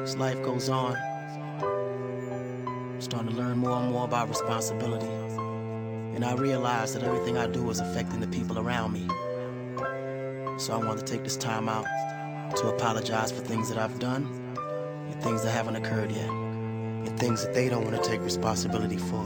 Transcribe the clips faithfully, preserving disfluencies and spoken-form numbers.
As life goes on, I'm starting to learn more and more about responsibility. And I realize that everything I do is affecting the people around me. So I want to take this time out to apologize for things that I've done and things that haven't occurred yet, and things that they don't want to take responsibility for.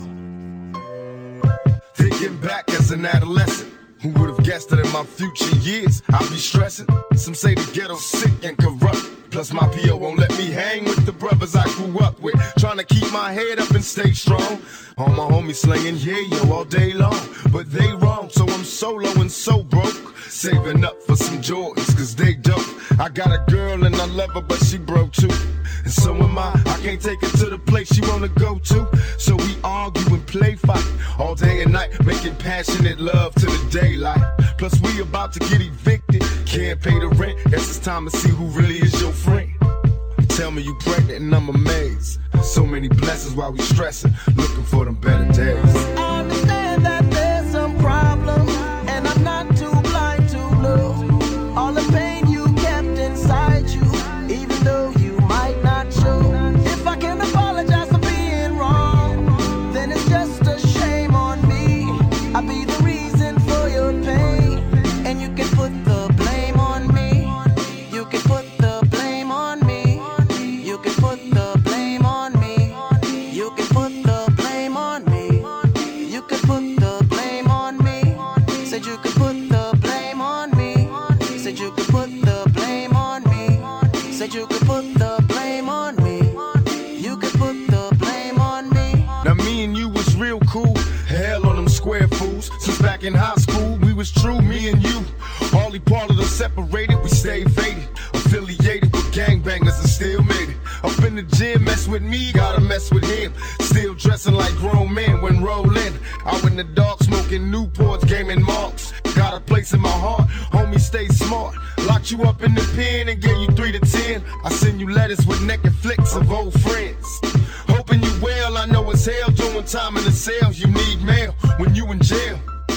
Thinking back as an adolescent, who would have guessed that in my future years I'd be stressing? Some say the ghetto's sick and corrupt. Plus my P O won't let me hang with the brothers I grew up with. Trying to keep my head up and stay strong. All my homies slinging yeah-yo all day long. But they wrong, so I'm solo and so broke. Saving up for some Jordans, cause they dope. I got a girl and I love her, but she broke too. And so am I, I can't take her to the place she wanna go to. So we argue and play fight all day and night, making passionate love to the daylight. Plus we about to get evicted, can't pay the rent. Guess it's time to see who really is your friend. Tell me you pregnant and I'm amazed. So many blessings while we stressing, looking for them better days. I understand that there's some problems, and I'm not too blind to know all the pain you kept inside you, even though you might not show. If I can apologize for being wrong, then it's just a shame on me. I'll be the reason for your pain, and you can put the blame on me. You can put the blame on me. You can put the blame on me. You can put the blame on me. You can put the blame on me. Said you could put the blame on me. Said you could put the blame on me. Said you could put the blame on me. You could put the blame on me. Now me and you was real cool. Hell on them square fools. Since back in high school, we was true, me and you. Hardly part of them separated, we stayed faded. Affiliated with gangbangers and still made it. Up in the gym, mess with me, gotta mess with him. Still dressing like grown men when rolling. Out in the dark, smoking Newports, gaming marks. Got a place in my heart, homie, stay smart. Locked you up in the pen and gave you three to ten. I send you letters with naked flicks of old friends. Hoping you well, I know it's hell doing time in the cell. You need mail when you in jail.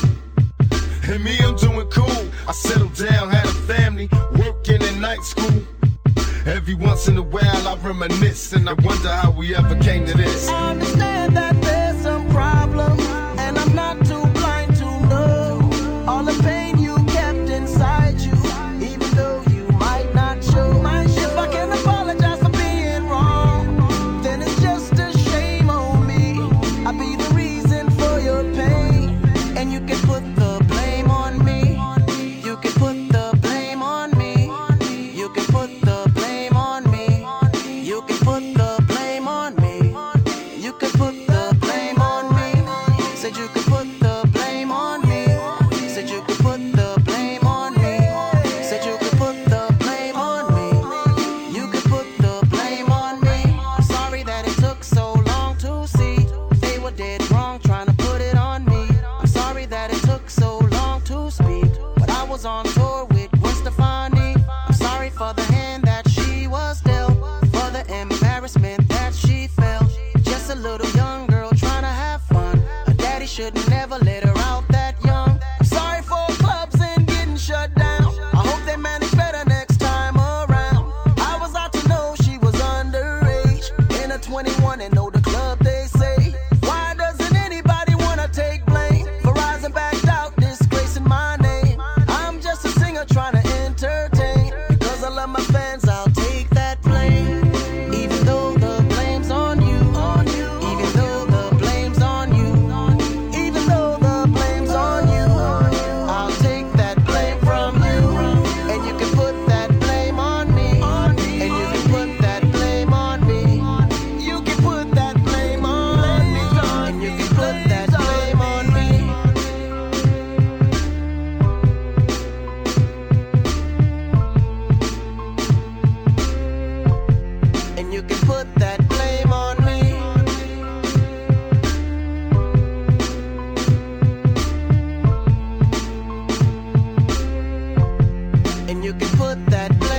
And me, I'm doing cool. I settled down, had a family, working in night school. Every once in a while I reminisce, and I wonder how we ever came to this. I understand that there's some problems, and I'm not too blind to know all the pain you kept inside you, even though you might not show. If I can apologize for being wrong, then it's just a shame on me. I'll be the reason for your pain, and you can put the blame on me. You can put the blame on me. You can put the blame on me. You can put the blame on me. You can put the blame on me. Said you could put the blame on me. Said you could put the blame on me. Said you could put the blame on me. You could put the blame on me. Sorry that it took so long to see. They were dead wrong trying to put it on me. I'm sorry that it took so long to speak, but I was on tour with Gwen Stefani. I'm sorry for the hand that she was dealt, for the embarrassment that she felt. Just a little young girl trying to have fun. Her daddy should never let her out that young. I'm sorry for clubs and getting shut down. I hope they manage better next time around. I was out to know she was underage, in her twenty-one and know the club they say. Why doesn't anybody wanna take blame for rising back out, disgracing my name? I'm just a singer trying to entertain. Because I love my fans, I'll take that blame. Even though the blame's on you. Even though the blame's on you. Even though the blame's on you. I'll take that blame from you. And you can put that blame on me. And you can put that blame on me. You can put that blame on me. And you can put that blame on me. And you can put that blame on me. And you can put that blame